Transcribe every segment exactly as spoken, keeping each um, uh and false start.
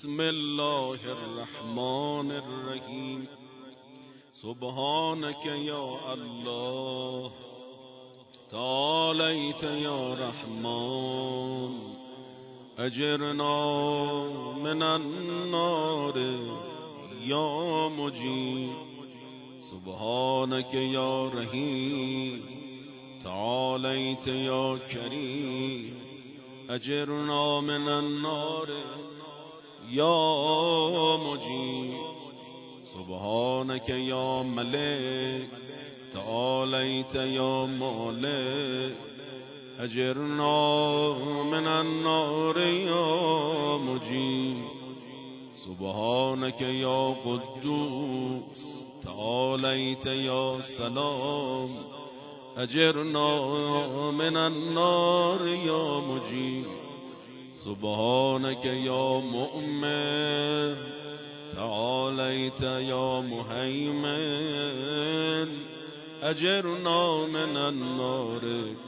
بسم الله الرحمن الرحیم. سبحانك یا الله، تعالیت یا رحمان، اجرنا من النار یا مجیب. سبحانك یا رحیم، تعالیت یا کریم، اجرنا من النار یا مجیب. سبحانك یا ملک، تعالیت یا مالک، اجرنا من النار یا مجیب. سبحانك یا قدوس، تعالیت یا سلام، اجرنا من النار یا مجیب. سبحانك یا مؤمن، تعالیت یا مهیمن، اجرنا من النار.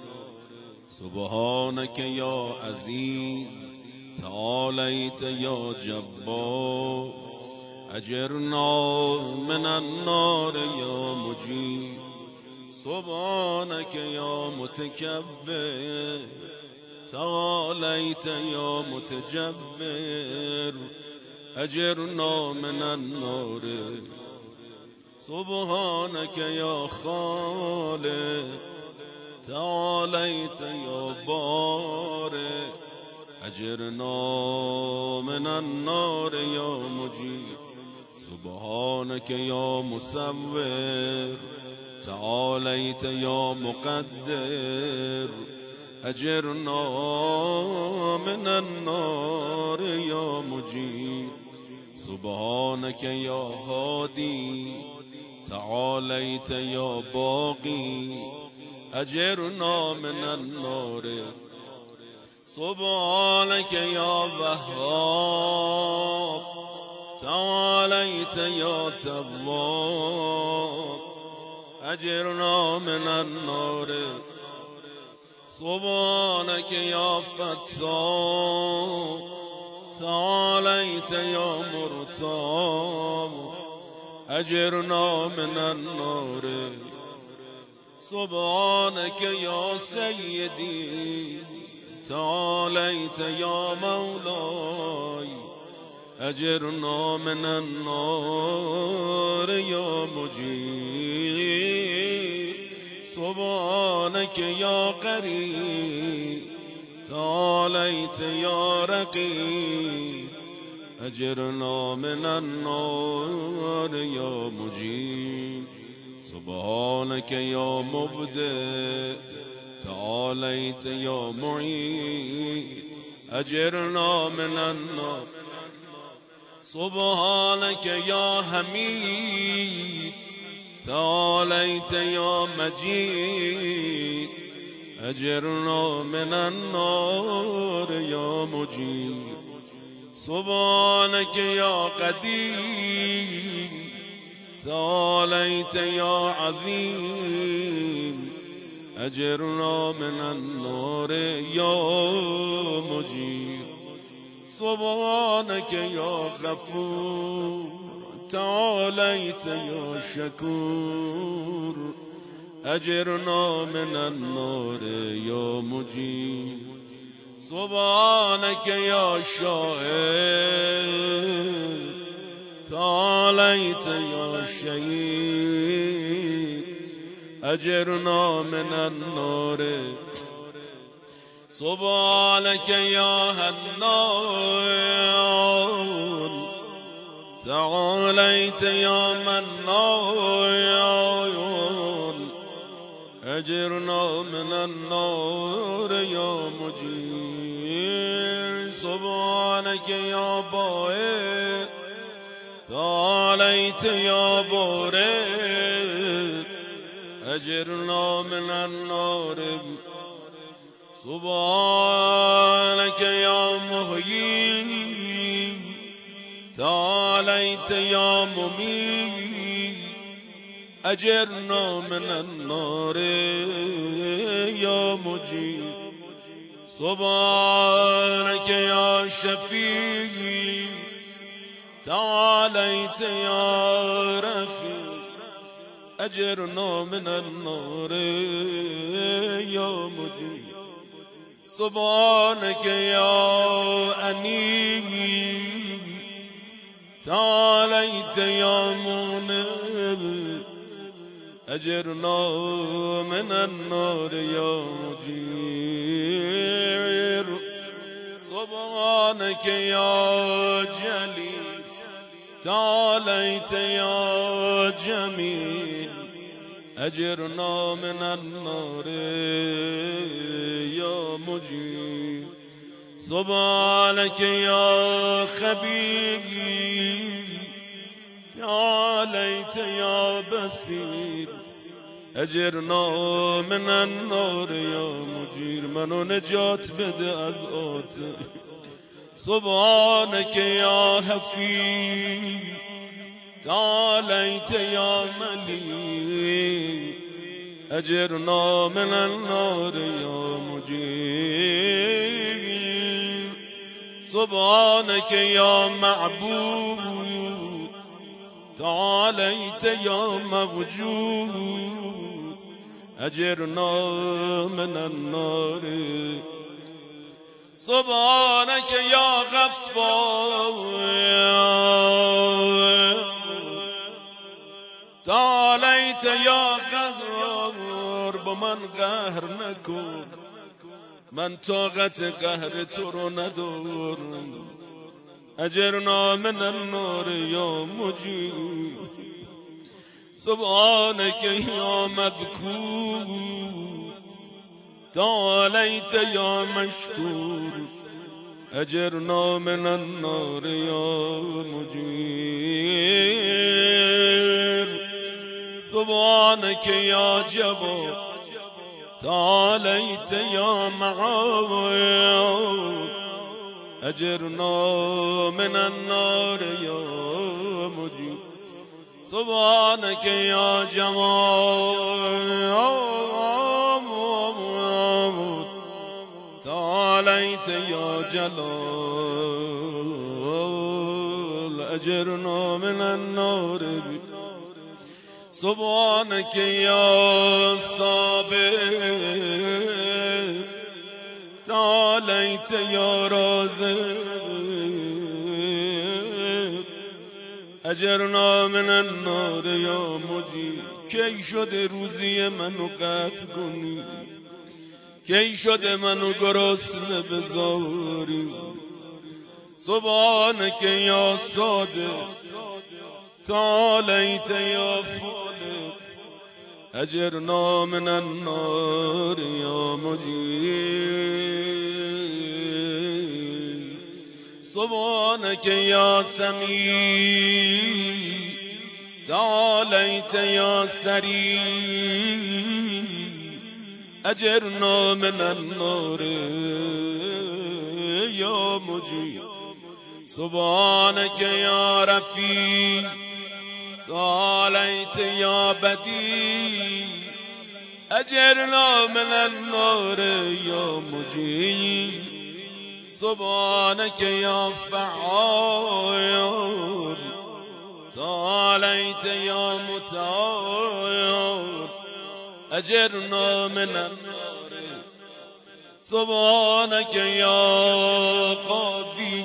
سبحانك یا عزیز، تعالیت یا جبار، اجرنا من النار یا مجیب. سبحانك یا متکبر، تعالیت یا متجبر، اجرنا من النار. سبحانك یا خالق، تعالیت یا بارئ، اجرنا من النار یا مجیب. سبحانك یا مصور، تعالیت یا مقدر، اجرنا من النار یا مجیب. سبحانك یا هادی، تعالیت یا باقی، اجرنا من النار. سبحانك یا وهاب، تعالیت یا تواب، اجرنا من النار. سبحانك یا فتاح، تعالیت یا مرتاب، اجرنا من النار. سبحانك یا سیدی، تعالیت یا مولاي، اجرنا من النار یا مجيب. سبحانك یا قریب، تعالیت یا رقیب، اجرنا من النار یا مجيب. سبحانك یا مبدئ، تعالیت یا معید، اجرنا من النار. سبحانك یا حمید، تعالیت یا مجید، اجرنا من النار یا مجیب. سبحانك یا قدیم، تعالیت یا عظیم، اجرنا من النار یا مجیب. سبحانك یا غفور، تعالیت یا شکور، اجرنا من النار یا مجیب. سبحانك یا شاهد، تعالیت یا شهید، اجرنا من النار. سبحانك یا حنان، تعالیت یا منان، اجرنا من النار یا مجيب. سبحانك یا باعث، تعالیت یا بارئ، اجرنا من النار. سبحانك یا محیی، تعالیت یا ممیت، اجرنا من النار یا مجیب. سبحانك یا شفیع، تعاليت يا رفيق أجرنا من النار يا مجيب سبحانك يا أنيس تعاليت يا منيب أجرنا من النار يا مجير سبحانك يا جليل تعاليت يا جميل أجرنا من النار يا مجيب سبحانك يا خبير تعاليت يا بصير أجرنا من النار يا مجير منو نجات بده از آت سبحانك يا حفيظ تعاليت يا مليك أجرنا من النار يا مجير سبحانك يا معبود تعاليت يا موجود أجرنا من النار سبحانك يا غفار تعاليت يا قهار بمن قهر نكون من طاقت قهر تو رو ندار أجرنا من النار يا مجيب سبحانك يا مذكور تعاليت يا مشكور أجرنا من النار يا مجير سبحانك يا جبار تعاليت يا معاذ أجرنا من النار يا مجير سبحانك يا جمال تعاليت يا جلال أجرنا من النار سبحانك يا صابر تعاليت يا رازق أجرنا من النار يا مجيب کی شده روزی منو قطع کنی کی شده منو گرسنه بذاری سبحانك يا صادق تعاليت يا فالق أجرنا من النار يا مجيب سبحانك يا سميع تعاليت يا سريع أجرنا من النار يا مجيب سبحانك يا رفيع تعاليت يا بديع أجرنا من النار يا مجيب سبحانك يا فعال تعاليت يا متعال أجرنا من النار سبحانك يا قاضي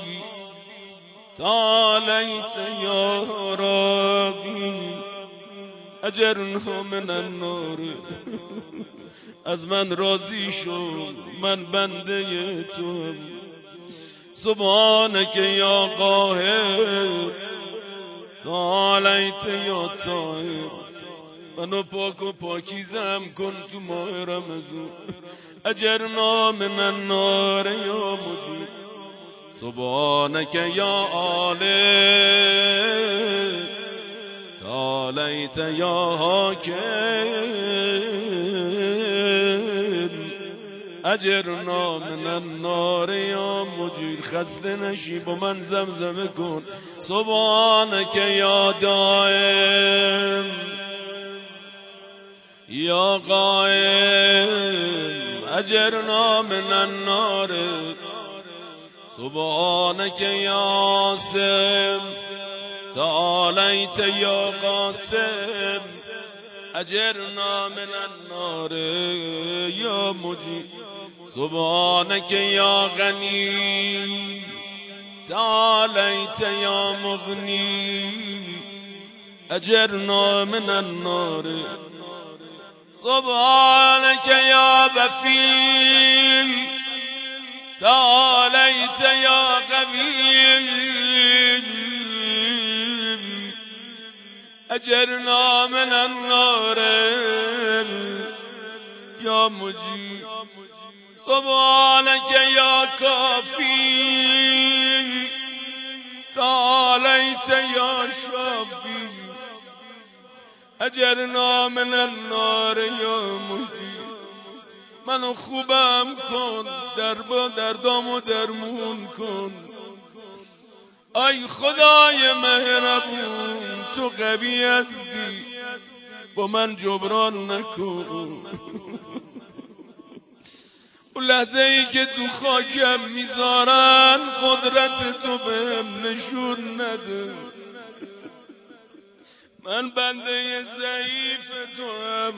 تعاليت يا راضي أجرنا من النار از من راضی شو من بنده تو سبحانك يا قاهر تعاليت يا طاهر منو پاک و پاکیزم کن تو ماه رمضان أجرنا من النار يا مجيب سبحانك يا عالم تعاليت يا حاكم أجرنا من النار يا مجير خسته نشی با من زمزمه کن سبحانك يا دائم يا قائم أجرنا من النار سبحانك يا عاصم تعالیت یا قاسم اجرنا من النار یا مجیب سبحانك یا غنی تعالیت یا مغنی اجرنا من النار سبحانك یا بخیل تعالیت یا قوی اجرنا من النار یا مجیب سبحانك یا کافی تعالیت یا شافی اجرنا من النار یا مجیب منو خوبم کن دربا دردامو درمون کن ای خدای مهربون تو قوی هستی با من جبران نکن اون لحظه ای که تو خاکم میذارن قدرت تو بهم نشون نده من بنده ضعیف تو هم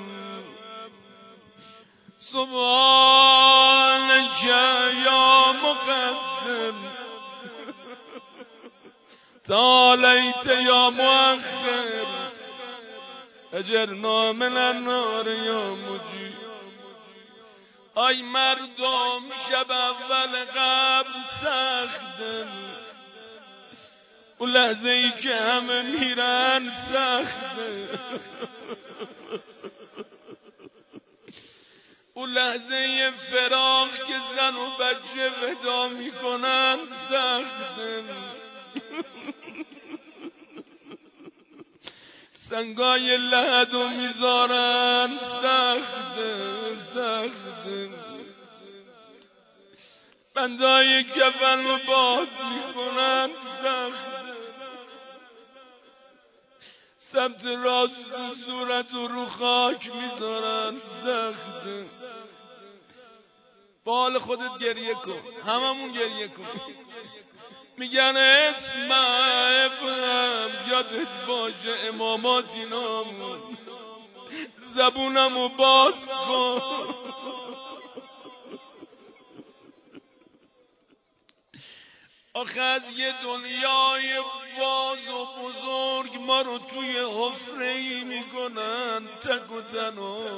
سبحانك یا مقدم تعالیت یا مؤخر اجرنا من النار یا مجیب ای مردم شب اول قبر سختم اون لحظه ای که همه میرن سخته اون لحظه فراق که زن و بچه ودا میکنن سخته سنگای لحدو میذارن سخته سخته بندای کفن رو باز میکنن سخته سمت راست و صورت و رو خاک میذارن سخته با حال خودت گریه کن هممون گریه کن میگن اسم افهم یادت باشه امامات اینامون زبونمو باز کن آخه از یه دنیای باز و بزرگ ما رو توی حفره‌ای میکنن تک و تنها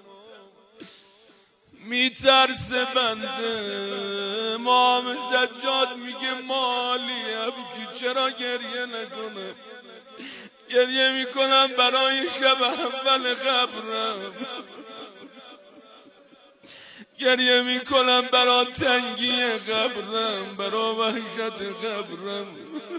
میترسه بنده امام سجاد میگه مالی ابکی چرا گریه نکنه گریه میکنم برای شب اول قبرم گریه میکنم برای تنگی قبرم برای وحشت قبرم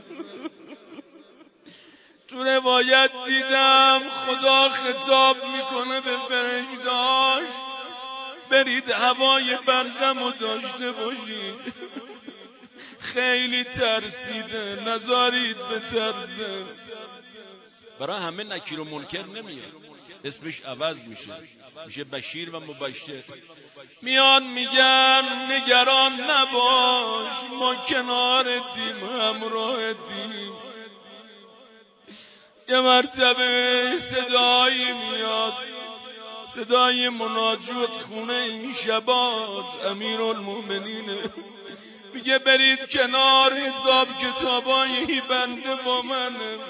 تو روایت دیدم خدا خطاب میکنه به فرشته‌هاش برید هوای بندمو داشته باشید خیلی ترسیده نذارید به ترسه برای همه نکیر و منکر نمیاد اسمش عوض میشه میشه بشیر و مبشر میان میگن نگران نباش ما کنارتیم همراهتیم یه مرتبه صدایی میاد صدای مناجات خونه این شباز امیرالمومنینه میگه برید کنار حساب کتابای بنده با منه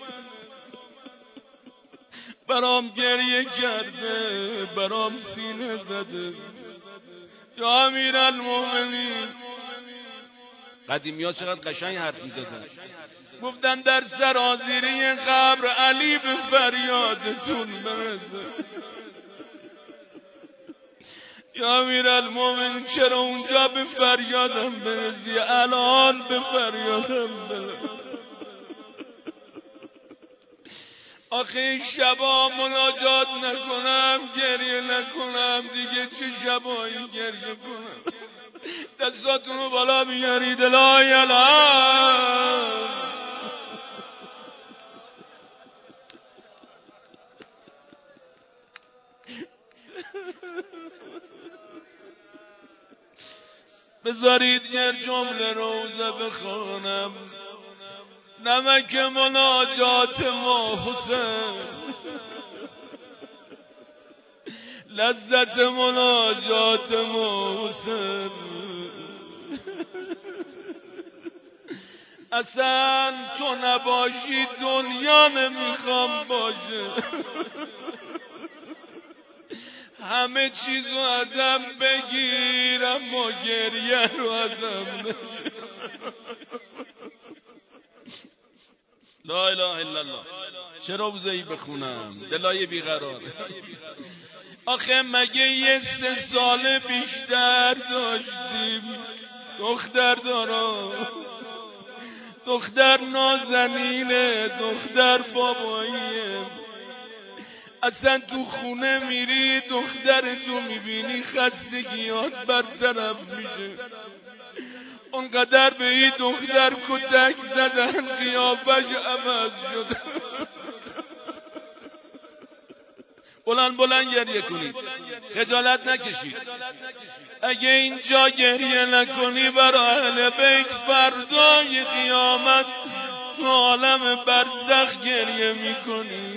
برام گریه کرده برام سینه زده یا امیرالمومنین قدیمی ها چقدر قشنگ حرف میزدن گفتن در سرازیری قبر علی به فریادتون برسه یا امیرالمومنین چرا اونجا به فریادم برسی الان به فریادم برس آخه این شبا مناجات نکنم گریه نکنم دیگه چه شبایی گریه کنم دستاتون رو بالا بیارید لا اله بذارید یه جمله روزه بخونم نمک مناجات ما حسین، لذت مناجات ما حسین. اصلا تو نباشی دنیا نمیخوام باشه، همه چیزو ازم بگیرم و گریه رو ازم بگیر. لا اله الا الله. چرا بوزهی بخونم؟ دلای بیقرار. آخه مگه یه سه سال بیشتر داشتیم؟ دختر دارم، دختر نازنینه، دختر باباییه. اصلا تو خونه میری دخترتو میبینی خستگیات برطرف میشه. اونقدر به این دختر کتک زدن قیافش عوض شده. بلند بلند گریه کنید، خجالت نکشید. اگه اینجا گریه نکنی برای اهل بیت فردای قیامت تو عالم برزخ گریه میکنی.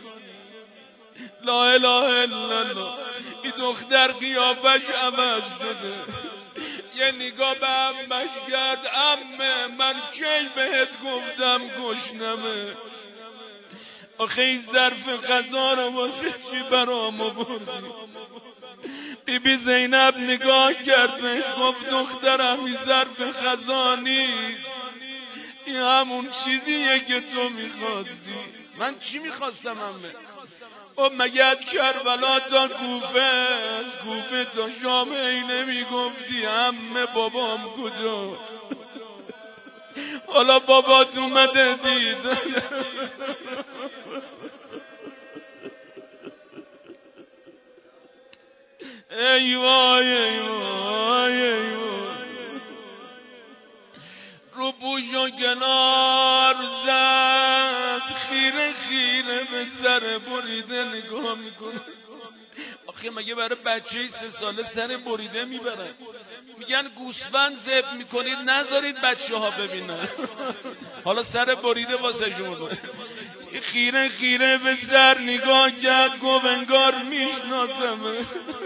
لا اله الا الله. این دختر قیافش عوض شده. یه نگاه به عمش کرد، عمه من کی بهت گفتم گشنمه؟ آخه این ظرف غذا رو واسه چی برام آوردی؟ بی بی زینب نگاه کرد بهش گفت دخترم این ظرف غذا نیست، این همون چیزیه که تو میخواستی. من چی میخواستم عمه؟ او مگه از کربلا تا کوفه، از کوفه تا شام ای نمیگفتی عمه بابام کجا؟ حالا بابات اومده دید. ای وای ای وای ای وای. رو پوشو کنار زد، خیره خیره به سر بریده نگاه میکنه. آخه مگه برای بچه سه ساله سر بریده میبرن؟ میگن گوسفند ذبح میکنید نذارید بچه ها ببینن. حالا سر بریده واسه شما. خیره خیره به سر نگاه کرد، گفت انگار میشناسمه.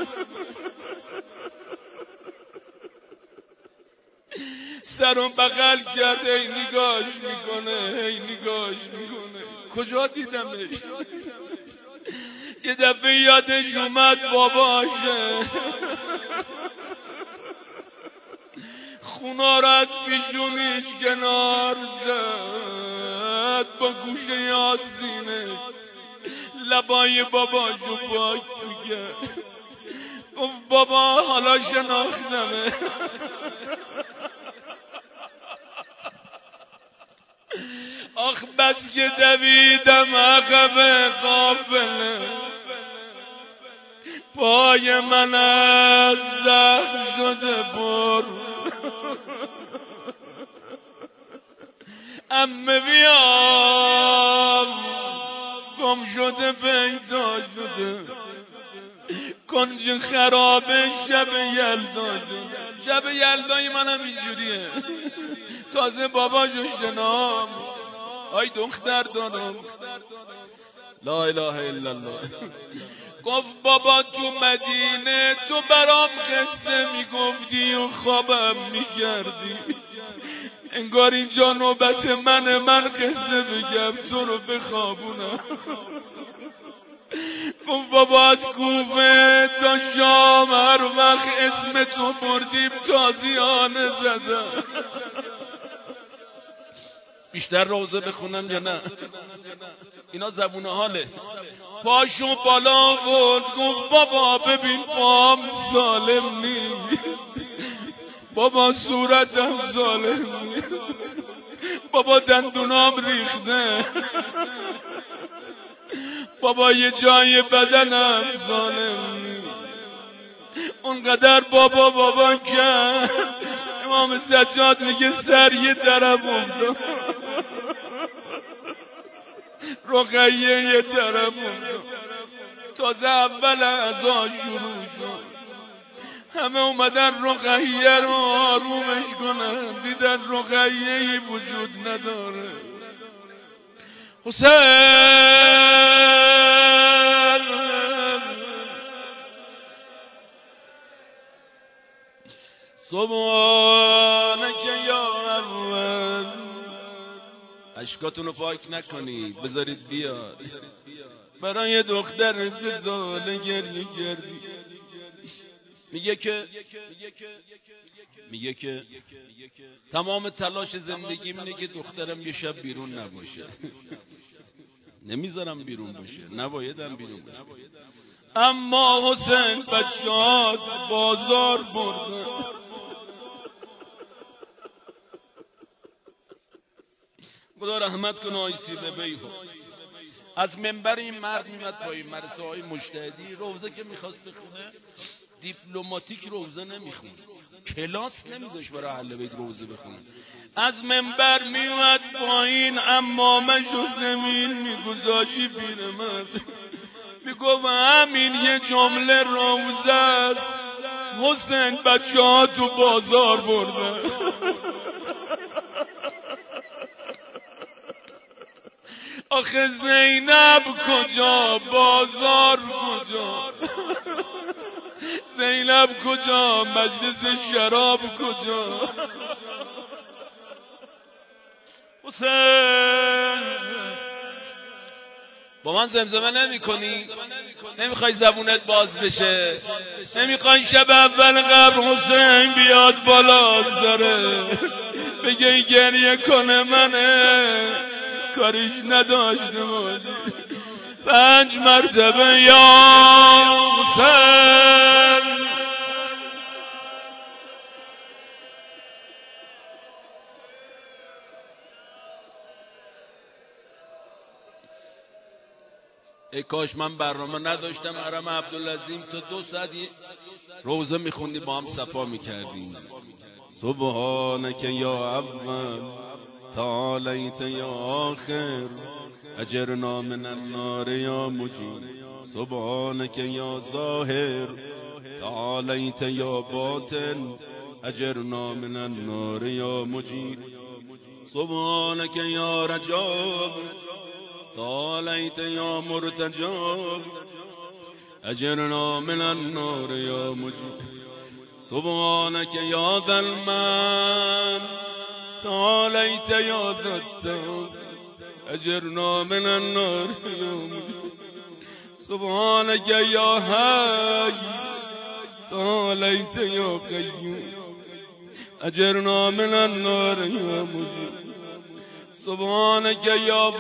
سرم بغل کرد، ای نگاش میکنه، ای نگاش میکنه. کجا دیدمش؟ یه دفعه یادش اومد باباشه. خونا را از پیشونیش کنار زد، با گوشه یاسینه لبای باباشو پاک میکرد. گفت بابا حالا شناختمه. آخ بس که دویدم عقب قافله، پای من از زخم شده پر. عمه بیام گم شده پیدا شده، کنج خرابه شب یلدا شده. شب یلدای منم اینجوریه. تازه باباشو شنام، آی دختر دارم. لا اله الا الله. گفت بابا تو مدینه تو برام قصه میگفتی و خوابم میکردی، انگار اینجا نوبت من من قصه بگم تو رو بخوابونم. گفت بابا از کوفه تا شام هر وقت اسم تو بردیم تازیانه زدم. بیشتر روزه بخونم یا نه؟ اینا زبون حاله. پاشو بالا بود، گفت بابا ببین پام سالم نی، بابا صورتم سالم نی، بابا دندونام ریخته، بابا یه جای بدنم سالم نی. اونقدر بابا بابا کرد امام سجاد میگه سر یه طرف افتاد، رقیه یه طرف افتاد. تازه اول عزا شروع شد، همه اومدن رقیه رو آرومش کنن، دیدن رقیه‌ای وجود نداره. حسین سبحانک یا اول. اشکاتونو پاک نکنید، بذارید بیاد. برای دختر سه ساله گریه کردی. میگه که میگه که تمام تلاش زندگیم اینه که دخترم یه شب بیرون نباشه. نمیذارم بیرون باشه، نبایدم بیرون باشه. اما حسین بچه‌هات بازار بردن. خدا رحمت کنه آی سیبه بیهو. از منبر این مرد میمد پایین، مرسه های مجتهدی. روزه که میخواست بخونه دیپلماتیک روزه نمیخون، کلاس نمیذاش برای اهل بیت روزه بخونه. از منبر میومد پایین، امامش و زمین میگذاشی پیرمرد. میگفت همین یه جمله روزه است. حسین بچه ها تو بازار برده. آخه زینب کجا، بازار کجا، زینب کجا، مجلس شراب کجا. حسین با من زمزمه نمی کنی؟ نمیخوای زبونت باز بشه؟ نمیخوای شب اول قبل حسین بیاد بالا داره بگه گریه کنه منه کاریش نداشته بودی؟ پنج مرتبه یا حسین. ای کاش من برنامه نداشتم حرم عبدالعظیم تا دو ساعت روزه میخوندی با هم صفا میکردیم. سبحانک یا اول تعالیت یا آخر اجرنا من النار یا مجید. سبحانک یا ظاهر تعالیت یا باطن اجرنا من النار یا مجید. سبحانک یا رجاب تعالیت یا مرتجاب اجرنا من النار یا مجید. سبحانک یا ذا المن تعالیت یا ذا الطول اجرنا من النار یا مجید. سبحانک یا حی تعالیت یا قیوم اجرنا من النار یا مجید. سبحانک یا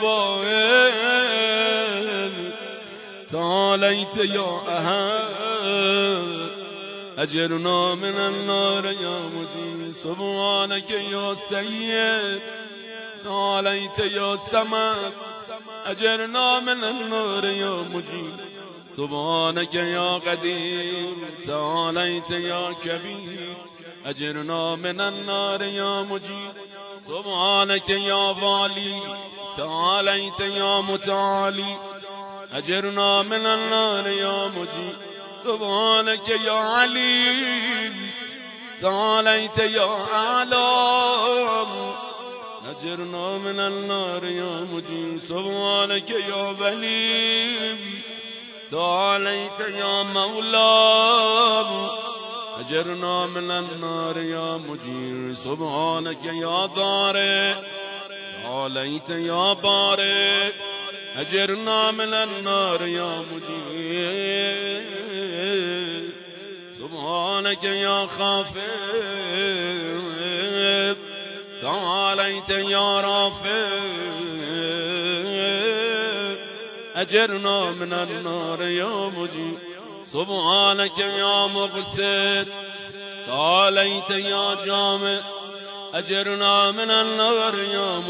واحد تعالیت یا احد اجرنا من النار یا مجید. سبحانک یا سید تعالیت یا صمد اجرنا من النار یا مجید. سبحانک یا قدیر تعالیت یا کبیر اجرنا من النار یا مجید. سبحانک یا والی تعالیت یا متعالی اجرنا من النار یا مجید. سبحانک یا علیم تعالیت یا اعلام اجرنا من النار یا مجید. سبحانک یا ولی تعالیت یا مولا اجرنا من النار یا مجیر. سبحانک یا ضارع تعالیت یا بارع اجرنا من النار یا مجیر. سبحانک یا خافض تعالیت یا رافع اجرنا من النار یا مجیر. سبحانک یا مقصد تعالیت یا جامع اجرنا من النار یا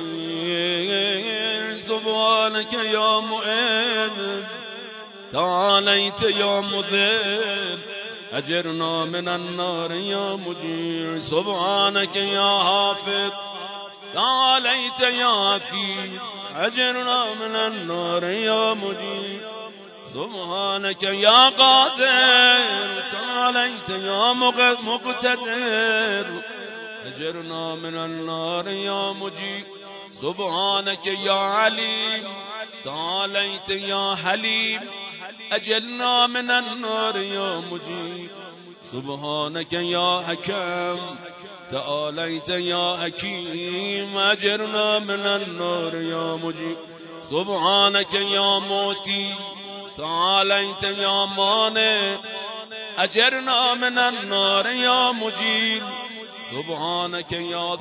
مجیر. سبحانک یا معز تعالیت یا مذل اجرنا من النار یا مجیر. سبحانک یا حافظ تعالیت یا حفیظ اجرنا من النار یا مجیر. سبحانک یا قادر تعالیت یا مقتدر اجرنا من النار یا مجید. سبحانك يا عليم تعاليت يا حليم أجرنا من النار يا مجيب سبحانك يا حكم تعاليت يا حكيم أجرنا من النار يا مجيب سبحانك يا موتي تعاليت يا مانع أجرنا من النار يا مجير سبحانك يا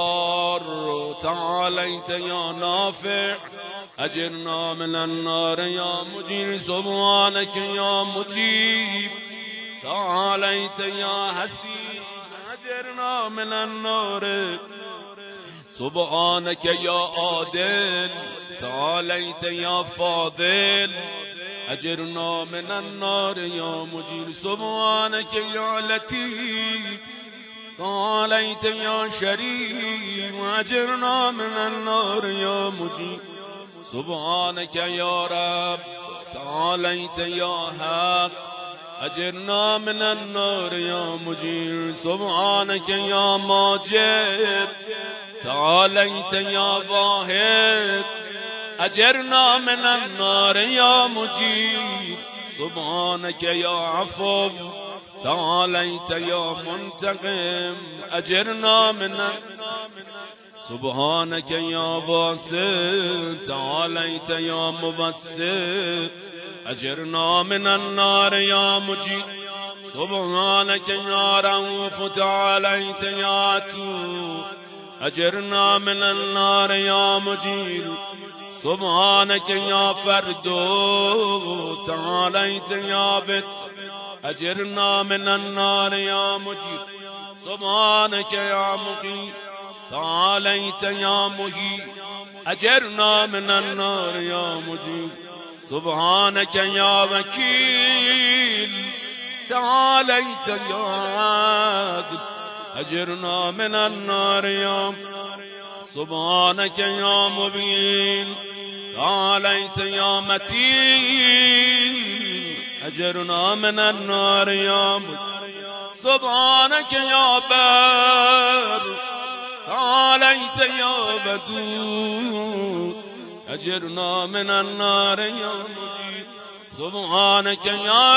ضار تعاليت يا نافع أجرنا من النار يا مجير سبحانك يا مجيب تعاليت يا حسيب أجرنا من النار سبحانك يا عادل تعاليت يا فاضل أجرنا من النار يا مجير سبحانك يا لطيف تعاليت يا شريف أجرنا من النار يا مجير سبحانك يا رب تعاليت يا حق أجرنا من النار يا مجير سبحانك يا ماجد تعاليت يا ظاهر أجرنا من النار يا مجير سبحانك يا عفو تعاليت يا منتقم أجرنا من النار سبحانك يا باسط تعاليت يا مبسط أجرنا من النار يا مجير سبحانك يا رؤوف تعاليت يا عتوب أجرنا من النار يا مجير سبحانك يا فردو تعاليت يا بت أجرنا من النار يا مجير سبحانك يا مقيم تعاليت يا مهي أجرنا من النار يا مجير سبحانك يا وكيل تعاليت يا عادل أجرنا من النار يا سبحانك يا مبين تعاليت يا متين أجرنا من النار يا مبين سبحانك يا بر تعاليت يا بدود أجرنا من النار يا مبين سبحانك يا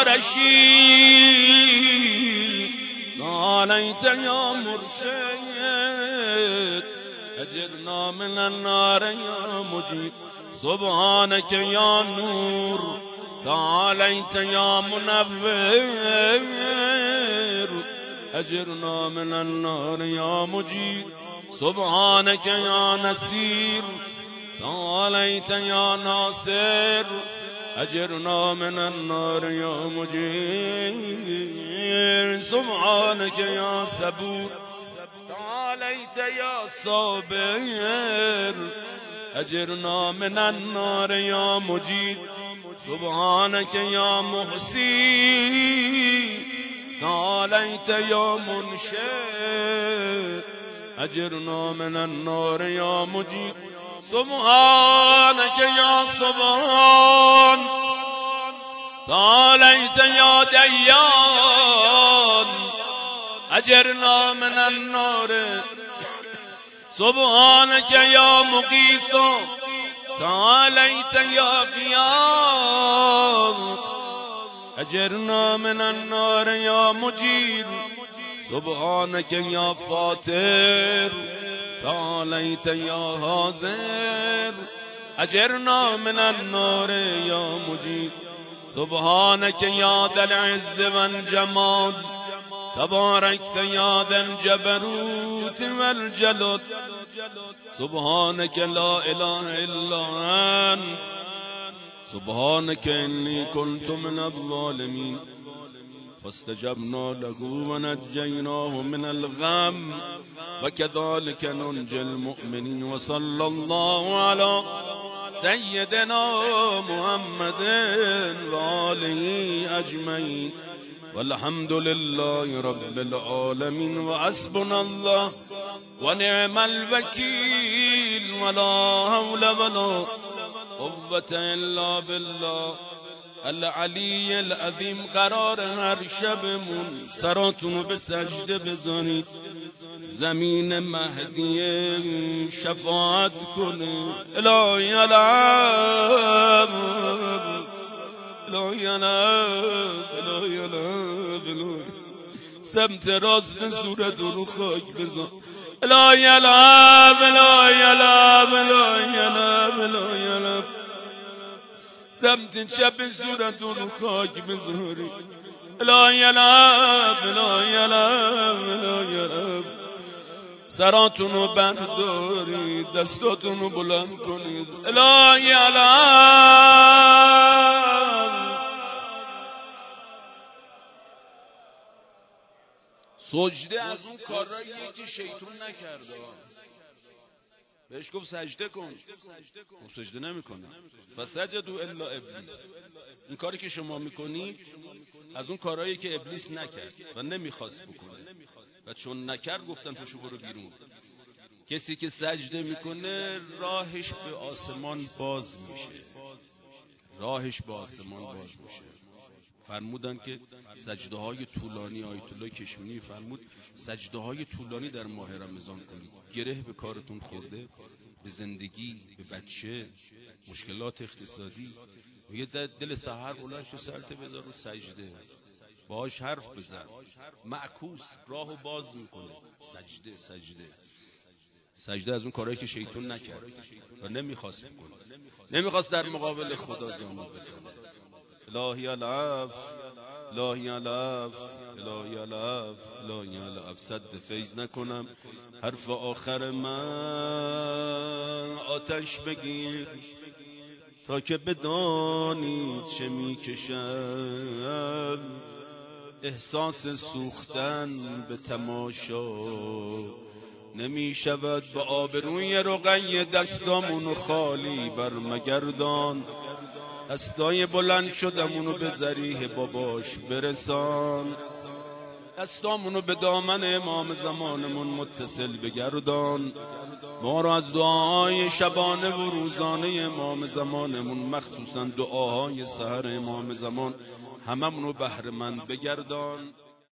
رشيد تعاليت يا مرشد أجرنا من النار يا مجيب سبحانك يا نور تعاليت يا منور أجرنا من النار يا مجيب سبحانك يا نسير تعاليت يا ناصر أجرنا من النار يا مجير سبحانك يا صبور تعاليت يا صابر أجرنا من النار يا مجيب سبحانك يا محسن تعاليت يا منشئ أجرنا من النار يا مجيب سبحانك يا سبحان تعاليت يا ديان أجرنا من النار سبحانك يا مقيس تعاليت يا غياث أجرنا من النار يا مجير سبحانك يا فاتر تعاليت يا حاضر أجرنا من النار يا مجير سبحانك يا ذا العز والجمال تباركت يا ذا الجبروت والجلال سبحانك لا إله إلا أنت سبحانك إني كنت من الظالمين فاستجبنا له ونجيناه من الغم وكذلك ننجي المؤمنين وصلى الله على سيدنا محمد وآله أجمعين والحمد لله رب العالمين وحسبنا الله ونعم الوكيل ولا حول ولا قوة إلا بالله العلی العظیم قرار هر شبمون سراتونو به سجده بزنید، زمین مهدی شفاعت کنه. الهی العب الهی العب الهی العب الهی سمت راست صورتو رو خاک بزن. الهی العب الهی العب الهی العب الهی العب سمت چپ صورتو رو خاک بزاری. الهی العب الهی العب الهی العب سراتونو بردارید، دستاتونو بلند کنید. الهی العب سجده از اون کاراییه که شیطان نکرده، بهش گفت سجده کن، اون سجده نمیکنه. فسجدوا الا ابلیس. این کاری که شما میکنید از اون کارهایی که ابلیس نکرد و نمیخواست بکنه و چون نکرد گفتن توشو برو بیرون. کسی که سجده میکنه راهش به آسمان باز میشه، راهش به آسمان باز میشه. فرمودن که سجده های طولانی، آیت الله کشمینی فرمود سجده های طولانی در ماه رمضان کنید. گره به کارتون خورده، به زندگی، به بچه، مشکلات اقتصادی، یه دل سحر بلند شو سرت بذار رو سجده، باهاش حرف بزن، معکوس راهو باز میکنه. سجده سجده سجده از اون کارهایی که شیطان نکرد و نمیخواست بکنه، نمیخواست در مقابل خدا زانو بزنه. الهی العف الهی العف الهی العف الهی العف. صد فیض نکنم حرف آخر من، آتش بگیر تا که بدانی چه میکشم، احساس سوختن به تماشا نمی شود. با آبروی رقی دستامونو خالی برمگردان، دستای بلند شدمونو به ذریح باباش برسان، دستامونو به دامن امام زمانمون متصل بگردان. ما رو از دعاهای شبانه و روزانه امام زمانمون، مخصوصا دعاهای سحر امام زمان، هممونو بهره مند بگردان.